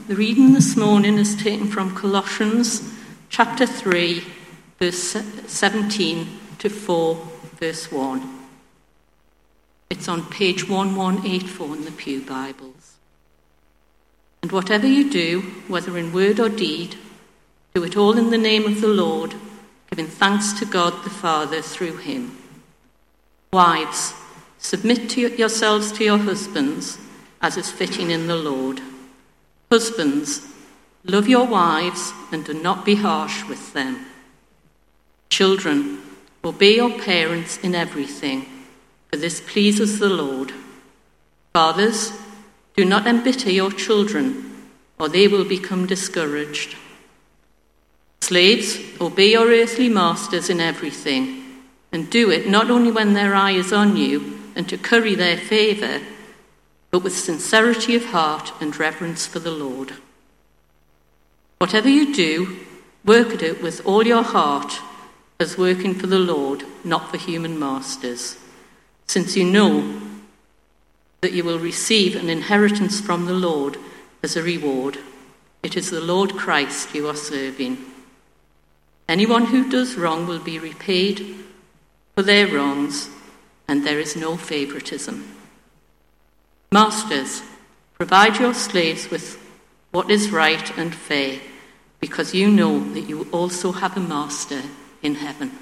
The reading this morning is taken from Colossians chapter 3, verse 17 to 4, verse 1. It's on page 1184 in the Pew Bibles. And whatever you do, whether in word or deed, do it all in the name of the Lord, giving thanks to God the Father through him. Wives, submit to yourselves to your husbands, as is fitting in the Lord. Husbands, love your wives and do not be harsh with them. Children, obey your parents in everything, for this pleases the Lord. Fathers, do not embitter your children, or they will become discouraged. Slaves, obey your earthly masters in everything, and do it not only when their eye is on you and to curry their favour, but with sincerity of heart and reverence for the Lord. Whatever you do, work at it with all your heart, as working for the Lord, not for human masters, since you know that you will receive an inheritance from the Lord as a reward. It is the Lord Christ you are serving. Anyone who does wrong will be repaid for their wrongs, and there is no favoritism. Masters, provide your slaves with what is right and fair, because you know that you also have a master in heaven.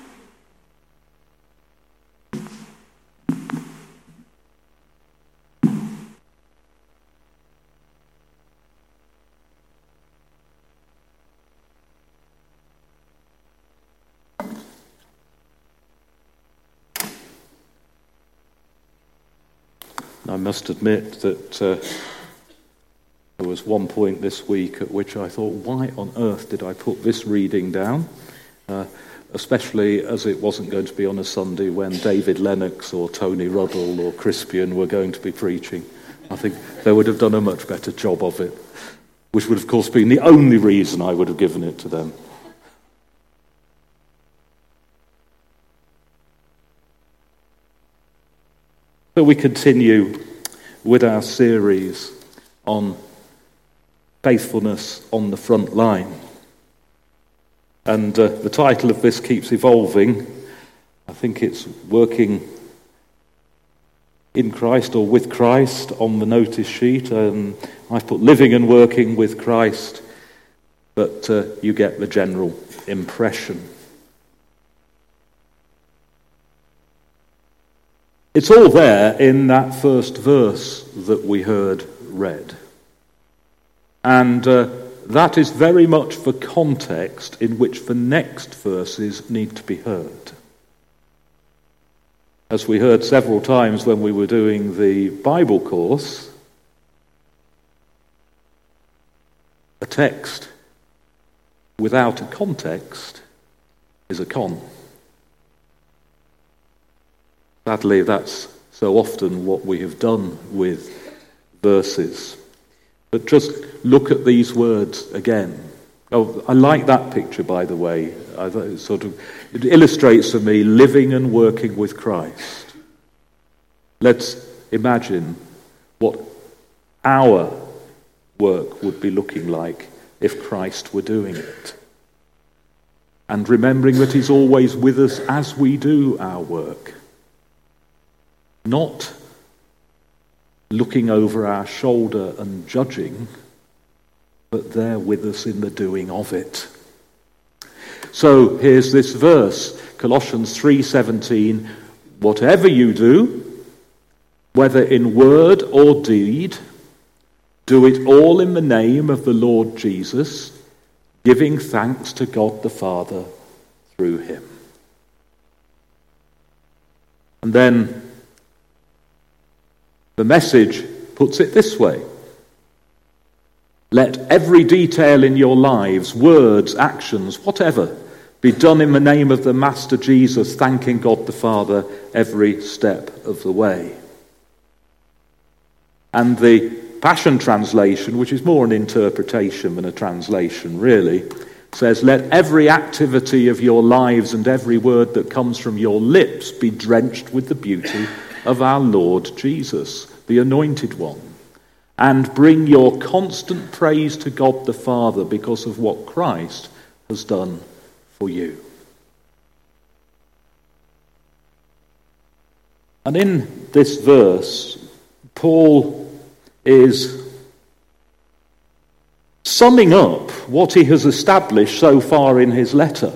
I must admit that there was one point this week at which I thought, why on earth did I put this reading down? Especially as it wasn't going to be on a Sunday when David Lennox or Tony Ruddle or Crispian were going to be preaching. I think they would have done a much better job of it, which would of course been the only reason I would have given it to them. So we continue with our series on faithfulness on the front line. And the title of this keeps evolving. I think it's working in Christ or with Christ on the notice sheet. I've put living and working with Christ, but you get the general impression. It's all there in that first verse that we heard read. And that is very much the context in which the next verses need to be heard. As we heard several times when we were doing the Bible course, a text without a context is a con. Sadly, that's so often what we have done with verses. But just look at these words again. Oh, I like that picture, by the way. It illustrates for me living and working with Christ. Let's imagine what our work would be looking like if Christ were doing it. And remembering that he's always with us as we do our work. Not looking over our shoulder and judging, but there with us in the doing of it. So here's this verse, Colossians 3:17, whatever you do, whether in word or deed, do it all in the name of the Lord Jesus, giving thanks to God the Father through him. And then the Message puts it this way. Let every detail in your lives, words, actions, whatever, be done in the name of the Master Jesus, thanking God the Father every step of the way. And the Passion Translation, which is more an interpretation than a translation really, says, let every activity of your lives and every word that comes from your lips be drenched with the beauty of our Lord Jesus, the Anointed One. and bring your constant praise to God the Father because of what Christ has done for you. And in this verse, Paul is summing up what he has established so far in his letter.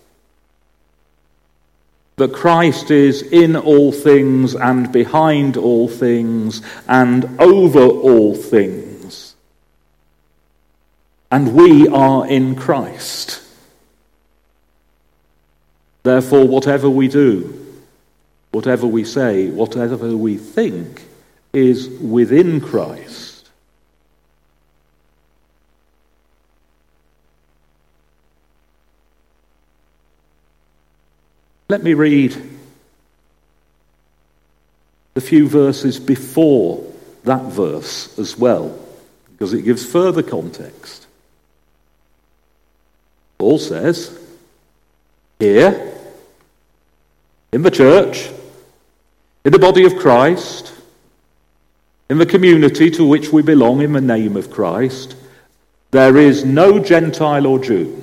That Christ is in all things and behind all things and over all things. And we are in Christ. Therefore, whatever we do, whatever we say, whatever we think is within Christ. Let me read the few verses before that verse as well, because it gives further context. Paul says, here, in the church, in the body of Christ, in the community to which we belong in the name of Christ, there is no Gentile or Jew,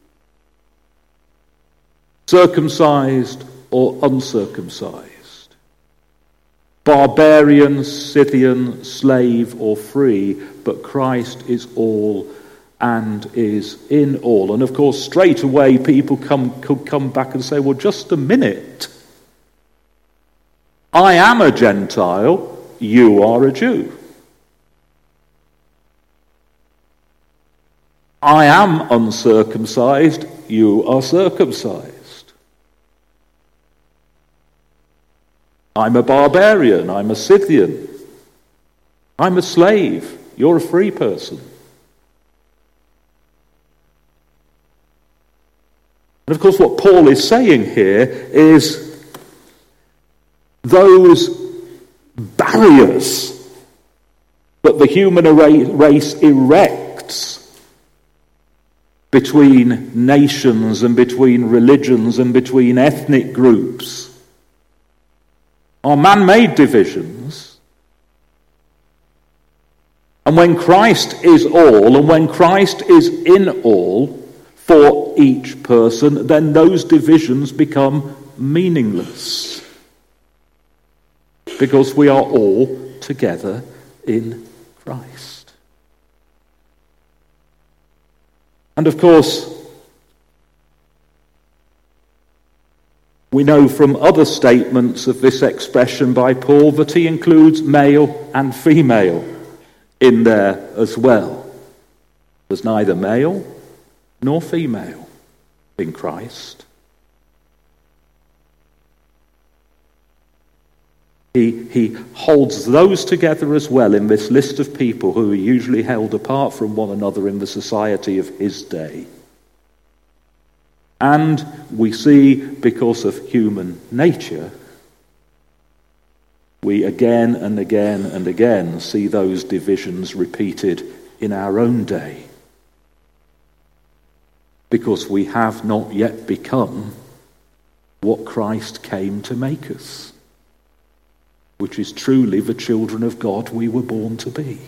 circumcised or uncircumcised, barbarian, Scythian, slave or free, but Christ is all and is in all. And of course, straight away people could come back and say, well, just a minute. I am a Gentile, you are a Jew. I am uncircumcised, you are circumcised. I'm a barbarian, I'm a Scythian. I'm a slave, you're a free person. And of course what Paul is saying here is those barriers that the human race erects between nations and between religions and between ethnic groups are man-made divisions. And when Christ is all, and when Christ is in all for each person, then those divisions become meaningless. Because we are all together in Christ. And of course, we know from other statements of this expression by Paul that he includes male and female in there as well. There's neither male nor female in Christ. He holds those together as well in this list of people who are usually held apart from one another in the society of his day. And we see, because of human nature, we again and again and again see those divisions repeated in our own day. Because we have not yet become what Christ came to make us, which is truly the children of God we were born to be.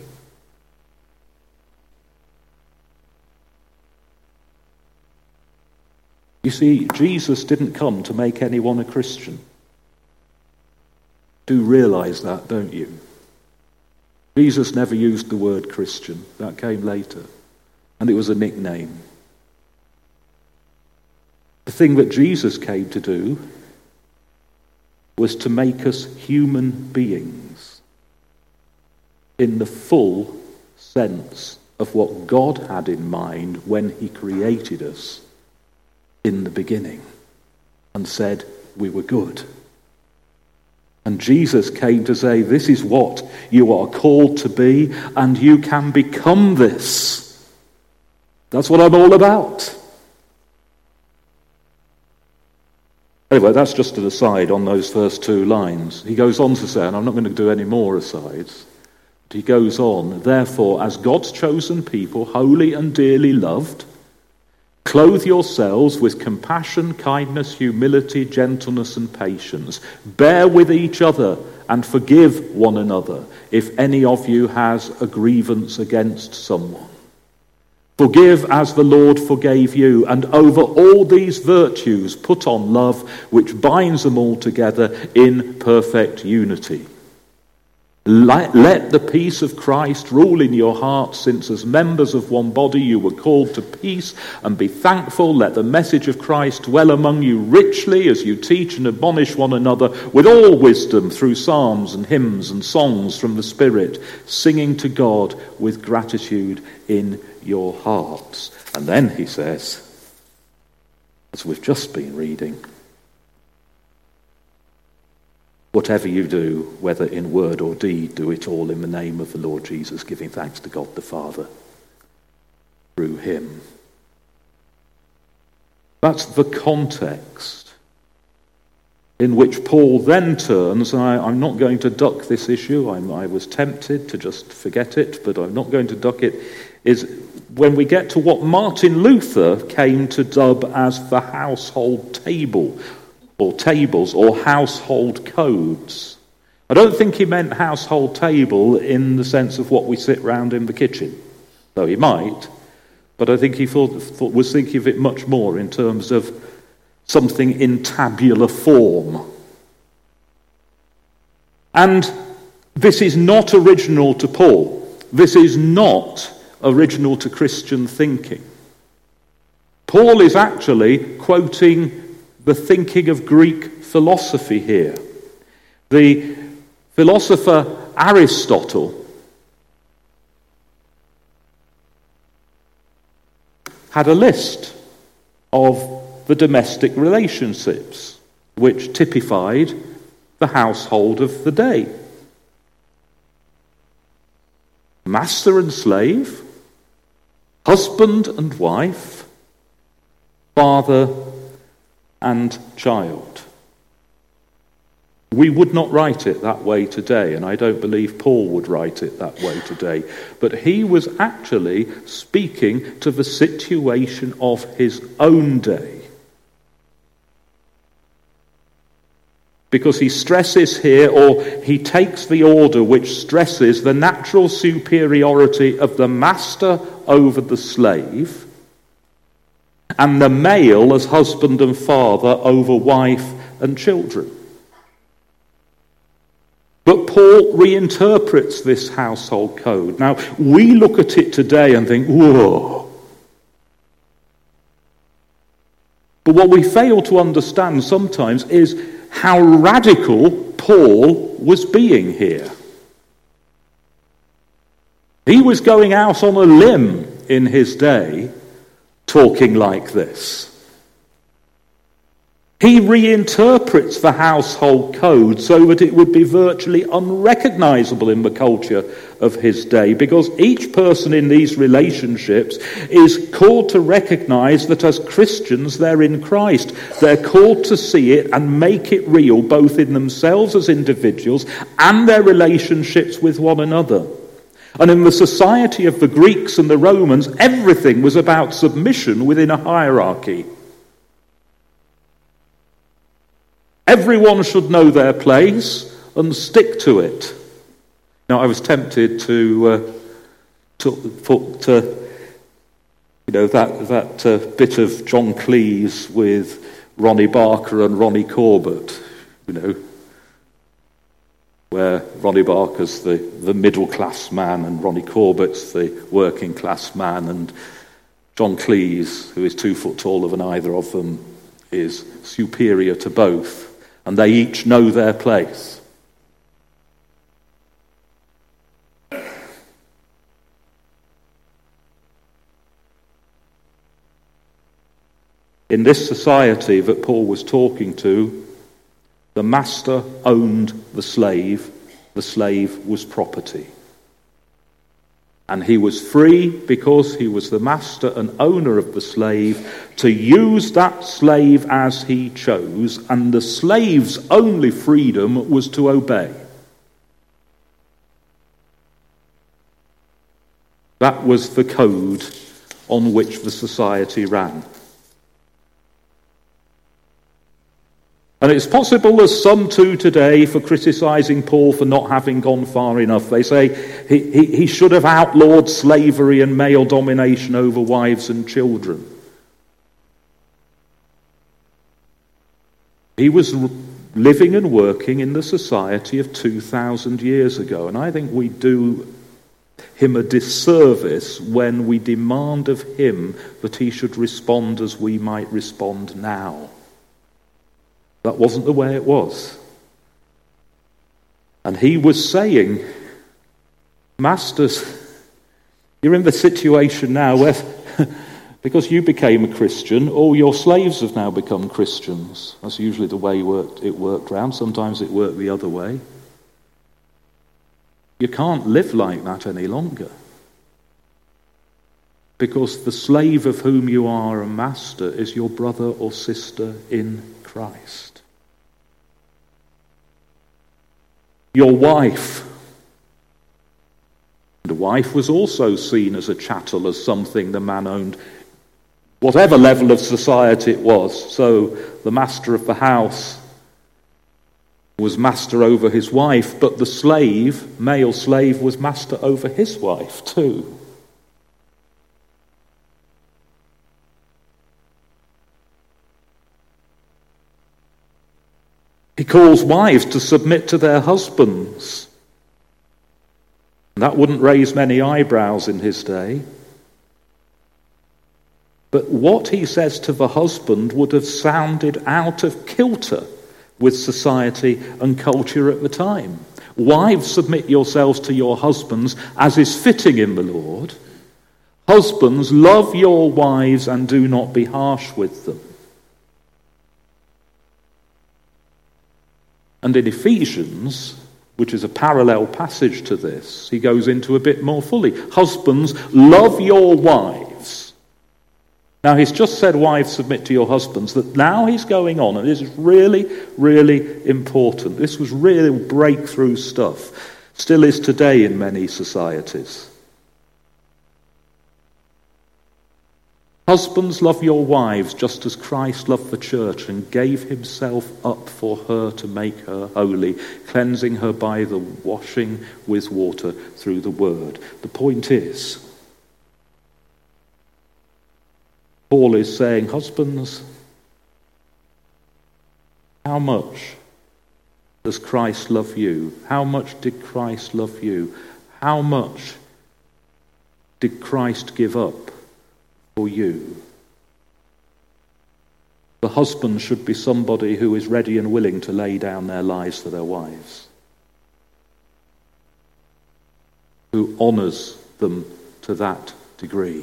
You see, Jesus didn't come to make anyone a Christian. Do realise that, don't you? Jesus never used the word Christian. That came later. And it was a nickname. The thing that Jesus came to do was to make us human beings in the full sense of what God had in mind when he created us in the beginning and said we were good. And Jesus came to say, this is what you are called to be, and you can become this. That's what I'm all about. Anyway, that's just an aside on those first two lines. He goes on to say, and I'm not going to do any more asides, but he goes on, therefore, as God's chosen people, holy and dearly loved, clothe yourselves with compassion, kindness, humility, gentleness, and patience. Bear with each other and forgive one another if any of you has a grievance against someone. Forgive as the Lord forgave you, and over all these virtues put on love, which binds them all together in perfect unity. Let the peace of Christ rule in your hearts, since as members of one body you were called to peace, and be thankful. Let the message of Christ dwell among you richly as you teach and admonish one another with all wisdom through psalms and hymns and songs from the Spirit, singing to God with gratitude in your hearts. And then he says, as we've just been reading, whatever you do, whether in word or deed, do it all in the name of the Lord Jesus, giving thanks to God the Father through him. That's the context in which Paul then turns, and I'm not going to duck this issue. I was tempted to just forget it, but I'm not going to duck it, is when we get to what Martin Luther came to dub as the household table, or tables, or household codes. I don't think he meant household table in the sense of what we sit round in the kitchen, though he might, but I think he was thinking of it much more in terms of something in tabular form. And this is not original to Paul. This is not original to Christian thinking. Paul is actually quoting the thinking of Greek philosophy here. The philosopher Aristotle had a list of the domestic relationships which typified the household of the day. Master and slave, husband and wife, father and child. We would not write it that way today, and I don't believe Paul would write it that way today. But he was actually speaking to the situation of his own day. Because he stresses here, or he takes the order which stresses the natural superiority of the master over the slave, and the male as husband and father over wife and children. But Paul reinterprets this household code. Now, we look at it today and think, whoa. But what we fail to understand sometimes is how radical Paul was being here. He was going out on a limb in his day, talking like this. He reinterprets the household code so that it would be virtually unrecognizable in the culture of his day, because each person in these relationships is called to recognize that as Christians they're in Christ. They're called to see it and make it real, both in themselves as individuals and their relationships with one another. And in the society of the Greeks and the Romans, everything was about submission within a hierarchy. Everyone should know their place and stick to it. Now, I was tempted to put that bit of John Cleese with Ronnie Barker and Ronnie Corbett, where Ronnie Barker's the middle-class man and Ronnie Corbett's the working-class man, and John Cleese, who is 2 foot taller than either of them, is superior to both, and they each know their place. In this society that Paul was talking to, the master owned the slave was property. And he was free, because he was the master and owner of the slave, to use that slave as he chose, and the slave's only freedom was to obey. That was the code on which the society ran. And it's possible there's some too today for criticising Paul for not having gone far enough. They say he should have outlawed slavery and male domination over wives and children. He was living and working in the society of 2,000 years ago, and I think we do him a disservice when we demand of him that he should respond as we might respond now. That wasn't the way it was. And he was saying, masters, you're in the situation now where, because you became a Christian, all your slaves have now become Christians. That's usually the way it worked round. Sometimes it worked the other way. You can't live like that any longer. Because the slave of whom you are a master is your brother or sister in Christ. Your wife. The wife was also seen as a chattel, as something the man owned, whatever level of society it was. So the master of the house was master over his wife, but the slave, male slave, was master over his wife too. He calls wives to submit to their husbands. That wouldn't raise many eyebrows in his day. But what he says to the husband would have sounded out of kilter with society and culture at the time. Wives, submit yourselves to your husbands as is fitting in the Lord. Husbands, love your wives and do not be harsh with them. And in Ephesians, which is a parallel passage to this, he goes into a bit more fully. Husbands, love your wives. Now, he's just said, wives, submit to your husbands. That now he's going on, and this is really, really important. This was really breakthrough stuff. Still is today in many societies. Husbands, love your wives just as Christ loved the church and gave himself up for her to make her holy, cleansing her by the washing with water through the word. The point is, Paul is saying, husbands, how much does Christ love you? How much did Christ love you? How much did Christ give up for you? The husband should be somebody who is ready and willing to lay down their lives for their wives, who honours them to that degree.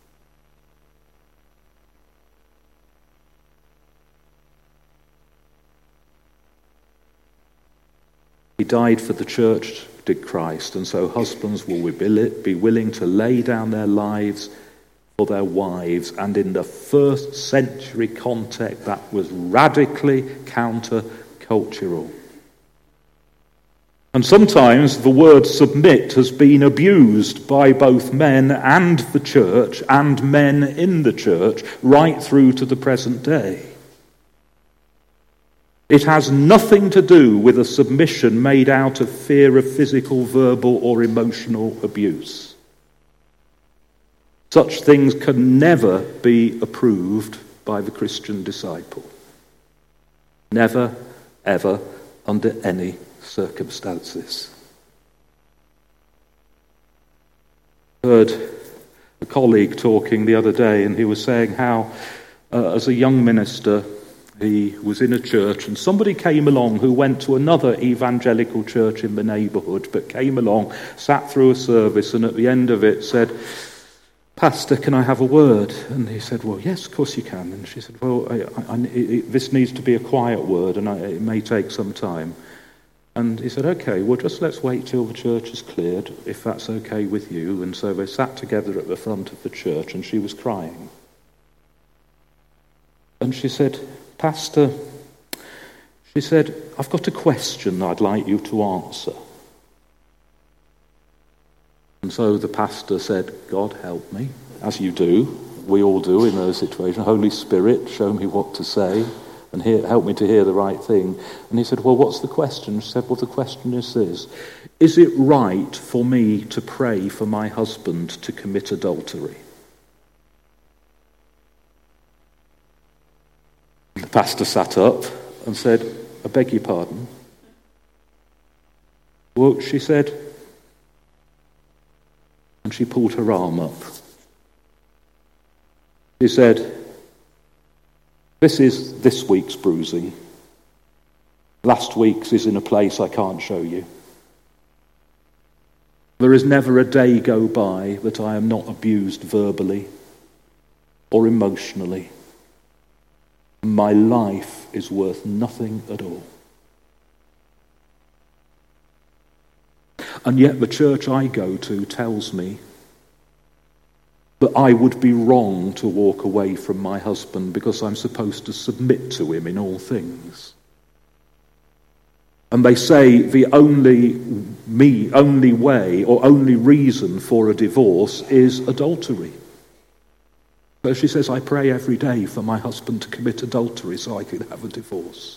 He died for the church, did Christ, and so husbands will be willing to lay down their lives for their wives, and in the first century context that was radically counter-cultural. And sometimes the word submit has been abused by both men and the church and men in the church right through to the present day. It has nothing to do with a submission made out of fear of physical, verbal, or emotional abuse. Such things can never be approved by the Christian disciple. Never, ever, under any circumstances. I heard a colleague talking the other day, and he was saying how, as a young minister, he was in a church and somebody came along who went to another evangelical church in the neighbourhood, but came along, sat through a service, and at the end of it said, "Pastor, can I have a word?" And he said, "Well, yes, of course you can." And she said, "Well, this needs to be a quiet word, and it may take some time." And he said, "Okay, well, just let's wait till the church is cleared, if that's okay with you." And so they sat together at the front of the church, and she was crying. And she said, "Pastor," she said, "I've got a question I'd like you to answer." And so the pastor said, "God help me," as you do. We all do in those situations. "Holy Spirit, show me what to say." and help me to hear the right thing. And he said, well, what's the question? She said, well, the question is this: is it right for me to pray for my husband to commit adultery? The pastor sat up and said, I beg your pardon? Well, she said, and she pulled her arm up. She said, this is this week's bruising. Last week's is in a place I can't show you. There is never a day go by that I am not abused verbally or emotionally. My life is worth nothing at all. And yet the church I go to tells me that I would be wrong to walk away from my husband because I'm supposed to submit to him in all things. And they say the only way or only reason for a divorce is adultery. So she says, I pray every day for my husband to commit adultery so I can have a divorce.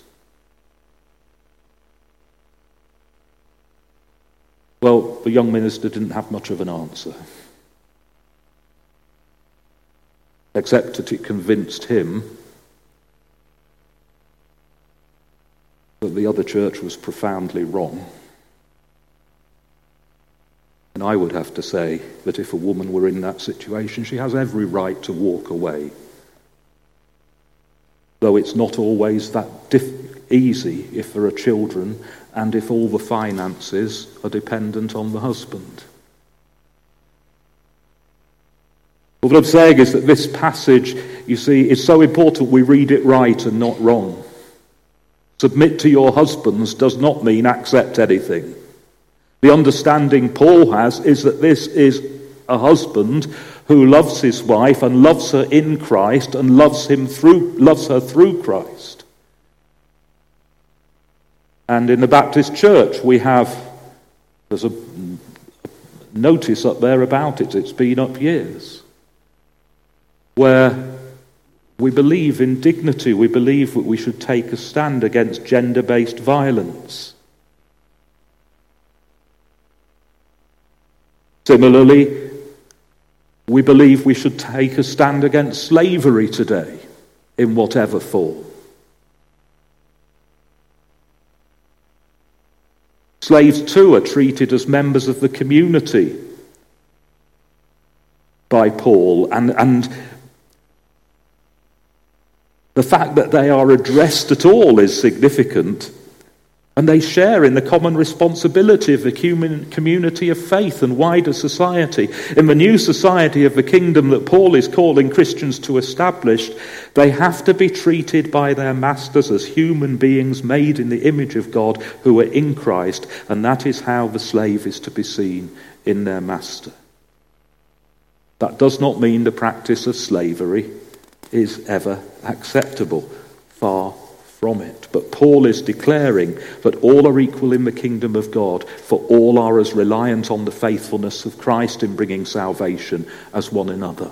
Well, the young minister didn't have much of an answer, except that it convinced him that the other church was profoundly wrong. And I would have to say that if a woman were in that situation, she has every right to walk away. Though it's not always that easy if there are children and if all the finances are dependent on the husband. Well, what I'm saying is that this passage, you see, is so important we read it right and not wrong. Submit to your husbands does not mean accept anything. The understanding Paul has is that this is a husband who loves his wife and loves her in Christ and loves her through Christ. And in the Baptist Church there's a notice up there about it. It's been up years. Where we believe in dignity, we believe that we should take a stand against gender-based violence. Similarly, we believe we should take a stand against slavery today, in whatever form. Slaves too are treated as members of the community by Paul, and the fact that they are addressed at all is significant, and they share in the common responsibility of the community of faith and wider society. In the new society of the kingdom that Paul is calling Christians to establish, they have to be treated by their masters as human beings made in the image of God who are in Christ, and that is how the slave is to be seen in their master. That does not mean the practice of slavery is ever acceptable. Far from it. But Paul is declaring that all are equal in the kingdom of God, for all are as reliant on the faithfulness of Christ in bringing salvation as one another.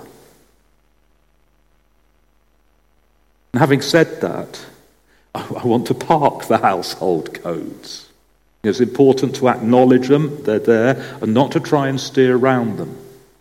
And having said that, I want to park the household codes. It's important to acknowledge them, they're there, and not to try and steer around them.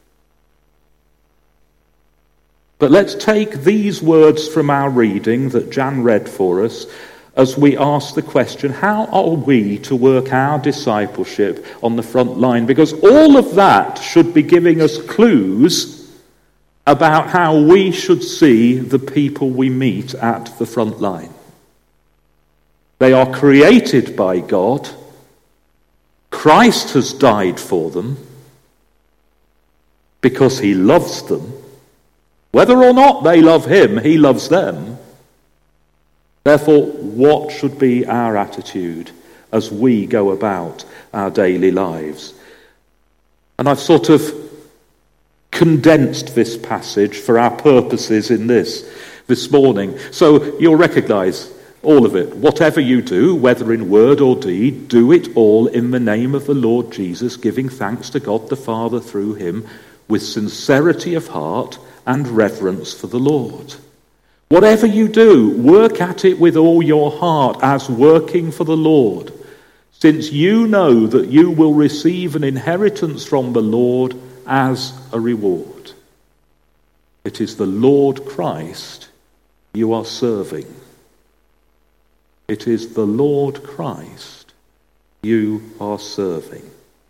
But let's take these words from our reading that Jan read for us as we ask the question, how are we to work our discipleship on the front line? Because all of that should be giving us clues about how we should see the people we meet at the front line. They are created by God. Christ has died for them because he loves them. Whether or not they love him, he loves them. Therefore, what should be our attitude as we go about our daily lives? And I've sort of condensed this passage for our purposes in this morning. So you'll recognize all of it. Whatever you do, whether in word or deed, do it all in the name of the Lord Jesus, giving thanks to God the Father through him, with sincerity of heart and reverence for the Lord. Whatever you do, work at it with all your heart as working for the Lord, since you know that you will receive an inheritance from the Lord as a reward. It is the Lord Christ you are serving. It is the Lord Christ you are serving.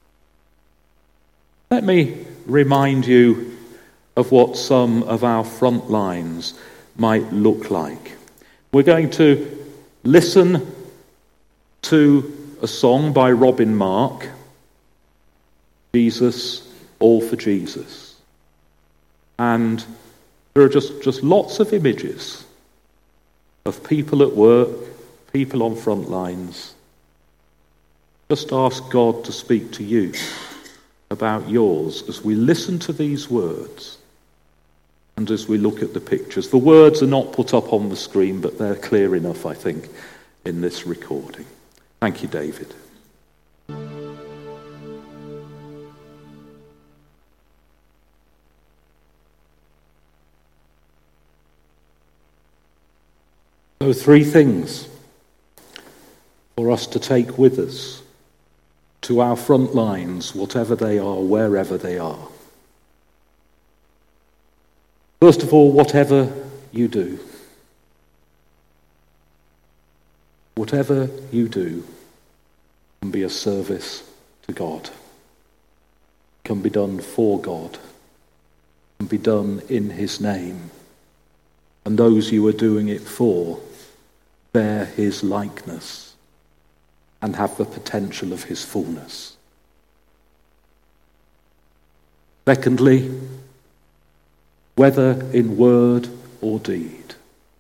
Let me remind you of what some of our front lines might look like. We're going to listen to a song by Robin Mark, Jesus, All for Jesus. And there are just lots of images of people at work, people on front lines. Just ask God to speak to you about yours as we listen to these words and as we look at the pictures. The words are not put up on the screen, but they're clear enough, I think, in this recording. Thank you, David. So 3 things for us to take with us to our front lines, whatever they are, wherever they are. First of all, whatever you do. Whatever you do can be a service to God. Can be done for God. Can be done in his name. And those you are doing it for bear his likeness and have the potential of his fullness. Secondly, whether in word or deed.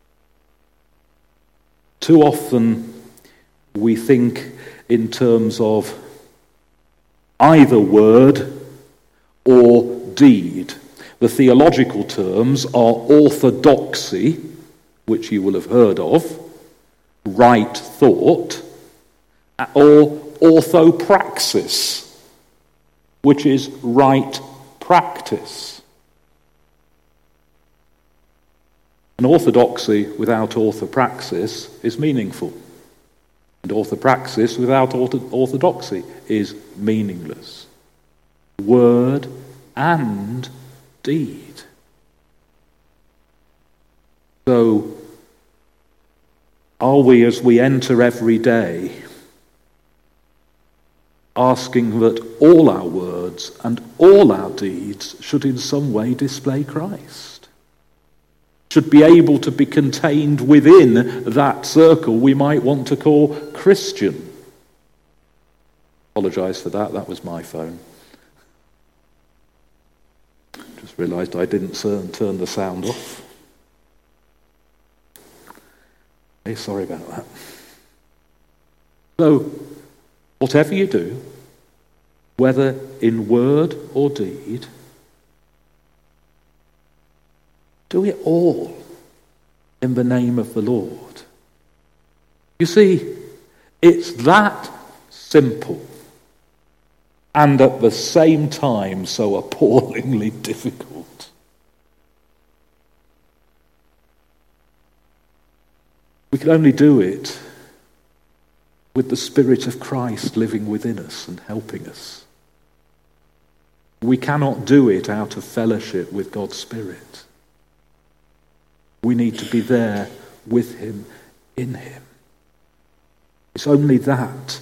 Too often we think in terms of either word or deed. The theological terms are orthodoxy, which you will have heard of, right thought, or orthopraxis, which is right practice. An orthodoxy without orthopraxis is meaningful. And orthopraxis without orthodoxy is meaningless. Word and deed. So, are we, as we enter every day, asking that all our words and all our deeds should in some way display Christ? Should be able to be contained within that circle we might want to call Christian. Apologise for that, that was my phone. Just realised I didn't turn the sound off. Hey, sorry about that. So, whatever you do, whether in word or deed, do it all in the name of the Lord. You see, it's that simple and at the same time so appallingly difficult. We can only do it with the Spirit of Christ living within us and helping us. We cannot do it out of fellowship with God's Spirit. We need to be there with him, in him. It's only that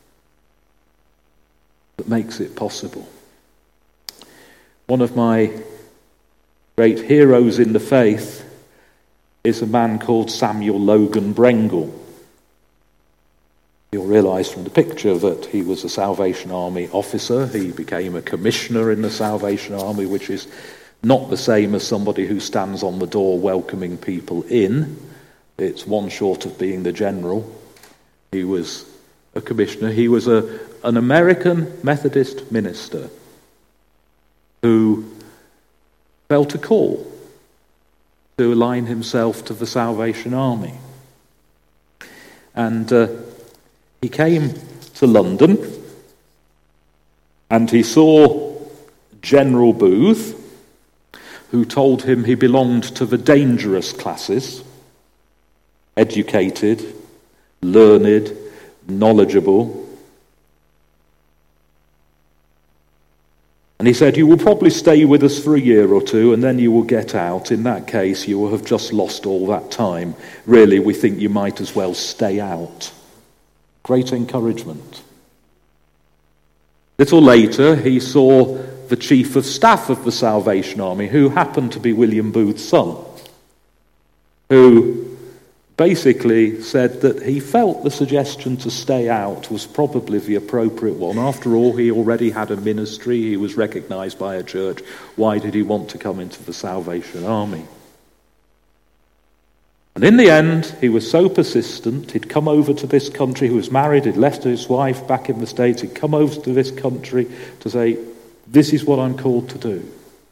makes it possible. One of my great heroes in the faith is a man called Samuel Logan Brengle. You'll realise from the picture that he was a Salvation Army officer. He became a commissioner in the Salvation Army, which is not the same as somebody who stands on the door welcoming people in. It's one short of being the general. He was a commissioner. He was an American Methodist minister who felt a call to align himself to the Salvation Army. And he came to London and he saw General Booth, who told him he belonged to the dangerous classes, educated, learned, knowledgeable. And he said, you will probably stay with us for a year or two and then you will get out. In that case, you will have just lost all that time. Really, we think you might as well stay out. Great encouragement. Little later, he saw the chief of staff of the Salvation Army, who happened to be William Booth's son, who basically said that he felt the suggestion to stay out was probably the appropriate one. After all, he already had a ministry, he was recognized by a church. Why did he want to come into the Salvation Army? And in the end, he was so persistent, he'd come over to this country, he was married, he'd left his wife back in the States, he'd come over to this country to say, this is what I'm called to do.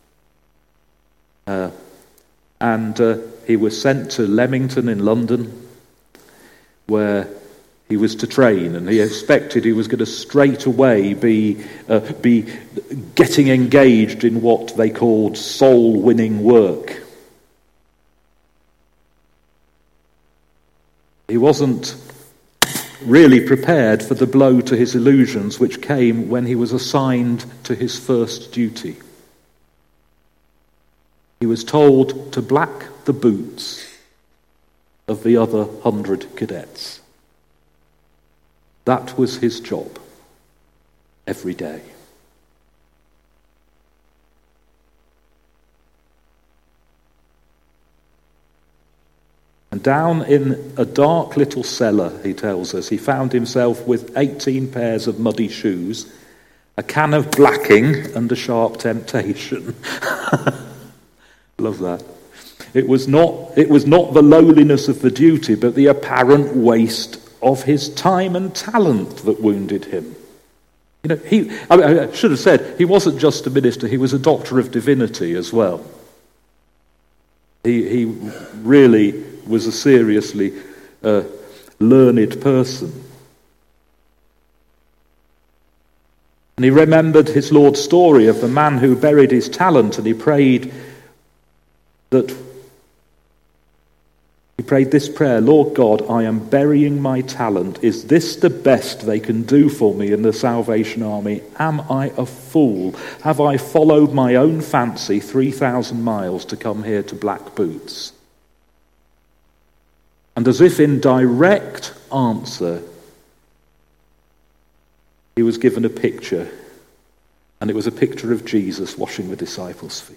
He was sent to Leamington in London, where he was to train, and he expected he was going to straight away be getting engaged in what they called soul-winning work. He wasn't really prepared for the blow to his illusions which came when he was assigned to his first duty. He was told to black the boots of the other 100 cadets. That was his job every day. And down in a dark little cellar, he tells us, he found himself with 18 pairs of muddy shoes, a can of blacking, and a sharp temptation. Love that. It was not the lowliness of the duty, but the apparent waste of his time and talent that wounded him. You know, I should have said, he wasn't just a minister, he was a doctor of divinity as well. He really was a seriously learned person. And he remembered his Lord's story of the man who buried his talent, and he prayed this prayer, Lord God, I am burying my talent. Is this the best they can do for me in the Salvation Army? Am I a fool? Have I followed my own fancy 3,000 miles to come here to Black Boots? And as if in direct answer, he was given a picture, and it was a picture of Jesus washing the disciples' feet.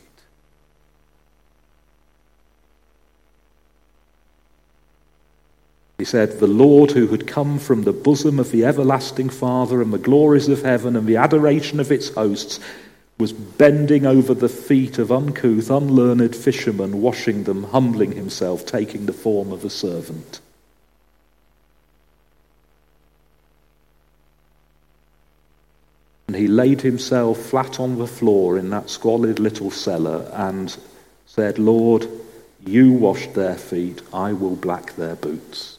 He said, the Lord who had come from the bosom of the everlasting Father and the glories of heaven and the adoration of its hosts was bending over the feet of uncouth, unlearned fishermen, washing them, humbling himself, taking the form of a servant. And he laid himself flat on the floor in that squalid little cellar and said, Lord, you washed their feet, I will black their boots.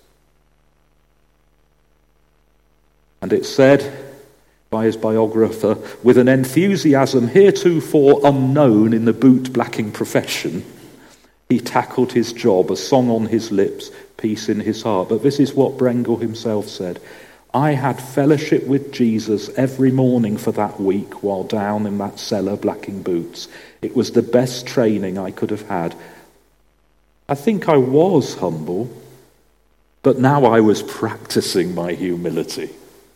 And it's said by his biographer, with an enthusiasm heretofore unknown in the boot-blacking profession, he tackled his job, a song on his lips, peace in his heart. But this is what Brengle himself said. I had fellowship with Jesus every morning for that week while down in that cellar blacking boots. It was the best training I could have had. I think I was humble, but now I was practicing my humility.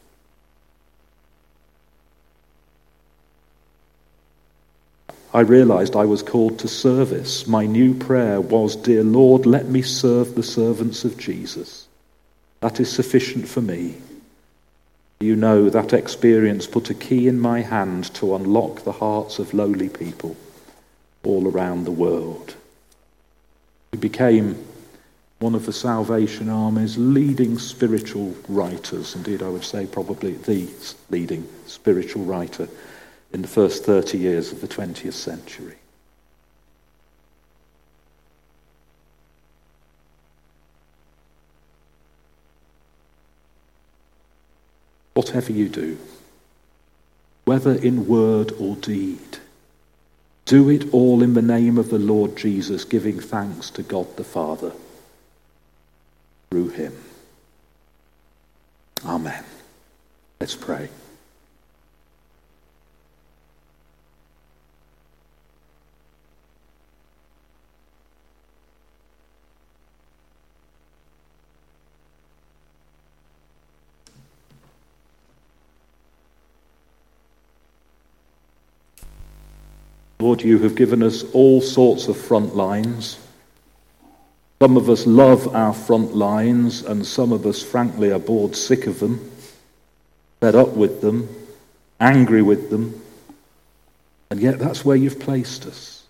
I realized I was called to service. My new prayer was, Dear Lord, let me serve the servants of Jesus. That is sufficient for me. You know, that experience put a key in my hand to unlock the hearts of lowly people all around the world. He became one of the Salvation Army's leading spiritual writers. Indeed, I would say probably the leading spiritual writer in the first 30 years of the 20th century. Whatever you do, whether in word or deed, do it all in the name of the Lord Jesus, giving thanks to God the Father. through him. Amen. Let's pray. Lord, you have given us all sorts of front lines. Some of us love our front lines, and some of us, frankly, are bored sick of them, fed up with them, angry with them, and yet that's where you've placed us.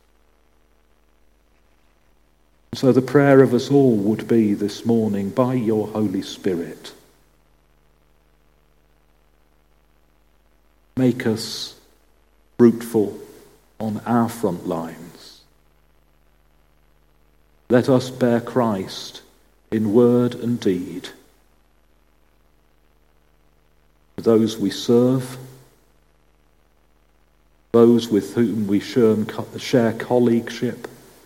So the prayer of us all would be this morning, by your Holy Spirit, make us fruitful on our front lines. Let us bear Christ in word and deed to those we serve, those with whom we share colleagueship,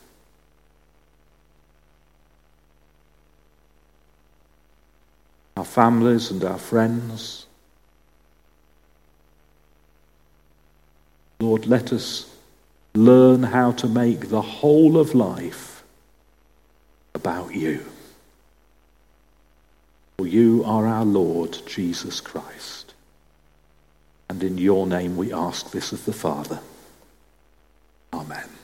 our families and our friends. Lord, let us learn how to make the whole of life about you. For you are our Lord Jesus Christ. And in your name we ask this of the Father. Amen.